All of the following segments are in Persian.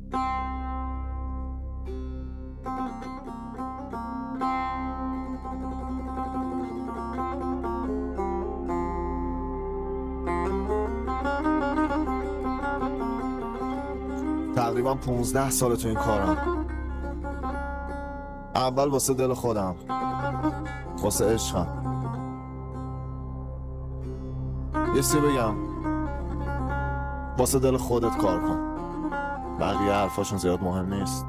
تقریبا 15 سال تو این کارم. اول واسه دل خودم، واسه عشقم. یه سی بگم، واسه دل خودت کار کن، بقیه حرفاشون زیاد مهم نیست.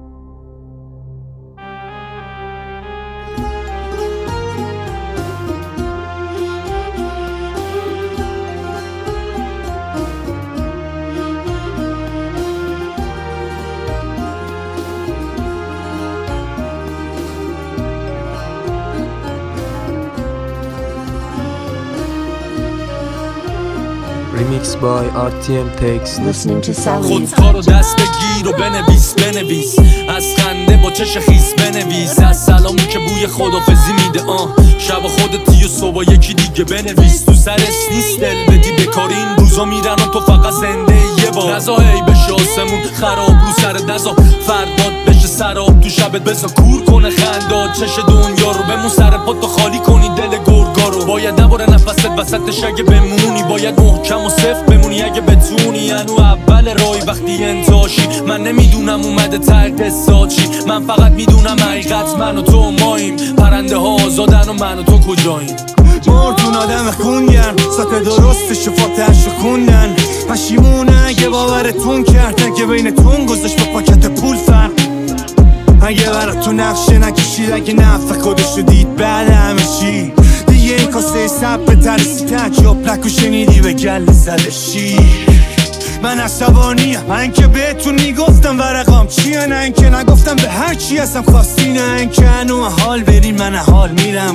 Remix by RTM Takes. Listening to Sally. خودکارو دست بگیر و بنویس از خنده با چش خیس بنویس، از سلامی که بوی خدافزی میده شب خودتی و صبح یکی دیگه بنویس. تو سرس نیست دل بدی بکاری، این روزا میرن و تو فقط زنده یه بار. نزا هی بشه آسمون خراب رو سر دزا، فرداد بشه سراب تو شبت بزا کور کنه خنداد چش دنیا رو. بمون سر پا تو خالی کنی دل گرگا رو. باید نباره نفست وسطش اگه بمونی، باید محکم و صفر بمونی اگه بتونی. انو اول رای وقتی انتاشی، من نمیدونم اومده ته قصات چی، من فقط میدونم حقیقت من و تو ماییم. پرنده ها آزادن و من و تو کجاییم. مردون آدم خونگرم، سطح درستش و فاتحش رو خوندن. پشیمونه اگه باورتون کرد، اگه بینتون گذاشت با پاکت پول فرق. اگه براتون نقشه نکشید، اگه نفع خودش رو دید بعد همه چی. دیگه این کاسه سب به ترسی تجاب نکو شنیدی به گل زدشی. من عصبانیم، من که بهتون میگفتم ورقام چیه، نه اینکه نگفتم به هر چی هستم خواستی، نه اینکه هنو حال برین من حال میرم،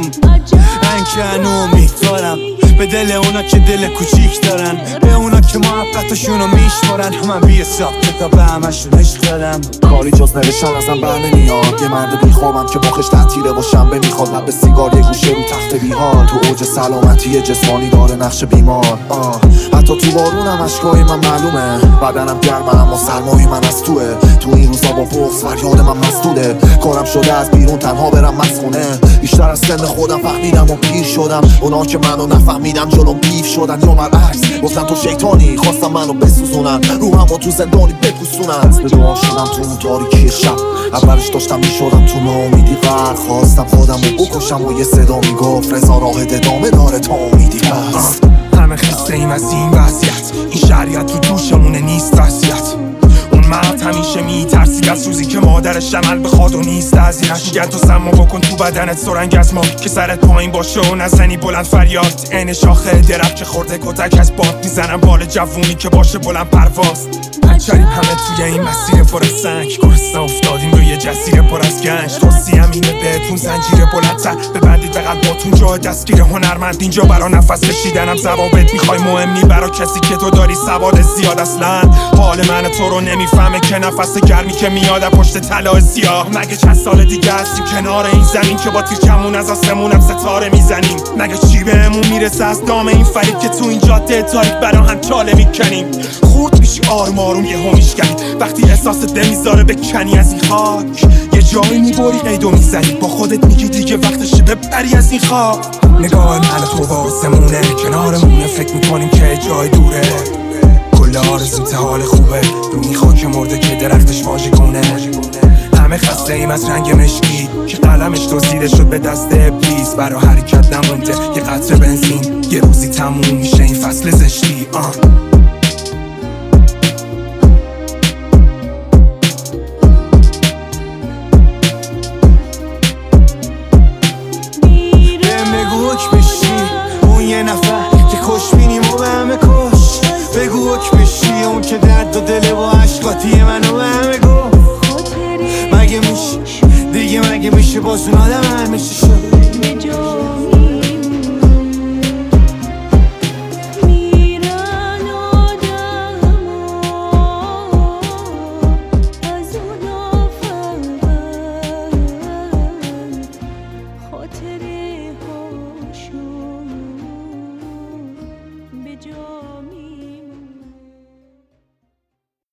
نه اینکه هنو امیدوارم به دل اونا که دل کوچیک دارن، به اونا که محبتشونو میشمارن. من بی حساب کتاب همشون عشق دارم. کاری جز نوشتن ازم بر نمیاد، یه مرد بیخوابم که مخش تعطیله و شنبه میخواد. لب به سیگار یه گوشه رو تخت بیحال، تو اوج سلامتی جسمانی داره نقش بیمار. حتی تو بارونم اشکای من معلومه، بدنم گرمه اما سرمای من از توه. تو این روزا با بغض فریاد من مسدوده، کارم شده از بیرون تنها برم مسخونه. بیشتر از سن خودم فهمیدم و پیر شدم، اونا که منو نفهمیدم جلوم بیف شدن. یا برعکس گفتن تو شیطانی، خواستم منو بسوزونن، روحمو تو زندانی بپوسونن. به دعا شدم تو اون تاریکی شب، اولش داشتم میشدم تو ناامیدی غرق. خواستم خودم رو بکشم و یه صدا میگفت رضا راه ادامه داره تا امیدی هست. همه خسته ایم از این وضعیت، این شریعت تو دوشمونه نیست وضعیت. اون مرد همیشه میترسید از روزی که مادرش عمل بخواد و نیست ازیرش. میگن تو سمو بکن تو بدنت سرنگ از ما، که سرت پایین باشه و نزنی بلند فریاد. عین شاخه درخت که خورده کتک از باد، میزنم بال جوونی که باشه بلند پرواز. پنچریم همه توی این مسیر پر از سنگ، گرسنه افتادیم روی جزیره پر از گنج. توصیم اینه بهتون زنجیر بلندتر ببندید به قلباتون، جای دستگیر هنرمند اینجا برا نفس کشیدنم ضوابط میخوای مهم نی برا کسی که تو داری سواد زیاد. اصلا حال من تو رو نمیفهمه که نفس گرمی که میاد پشت طلا سیاه. مگه چند سال دیگه هستیم کنار این زمین که با تیر کمون از آسمونم ستاره میزنیم؟ مگه چی بهمون میرسه از دام این فریب که تو این جاده تاریک برا هم چاله میکنیم؟ خورد میشی آروم آروم یه همیشگری، وقتی احساس دل میذاره بکنی از این خاک. یه جایی میبری قیدو میزنی، با خودت میگی دیگه وقتشه ببری از این خاک. نگاه من تو با آسمونه کنارمونه، فکر میکنیم که جای دوره. کل آرزوم ته حال خوبه، رو این خاک مرده که درختش واژه کنه. همه خسته ایم از رنگ مشکی که قلمش دزدیده شد به دست ابلیس. برا حرکت نمونده یه قطره بنزین، یه روزی تموم میشه این فصل زشتی. بگو حک بشی اون که درد و دل با عشقاتی منو به همه گفت. مگه میشه دیگه، مگه میشه باز اون آدم همیشه شد؟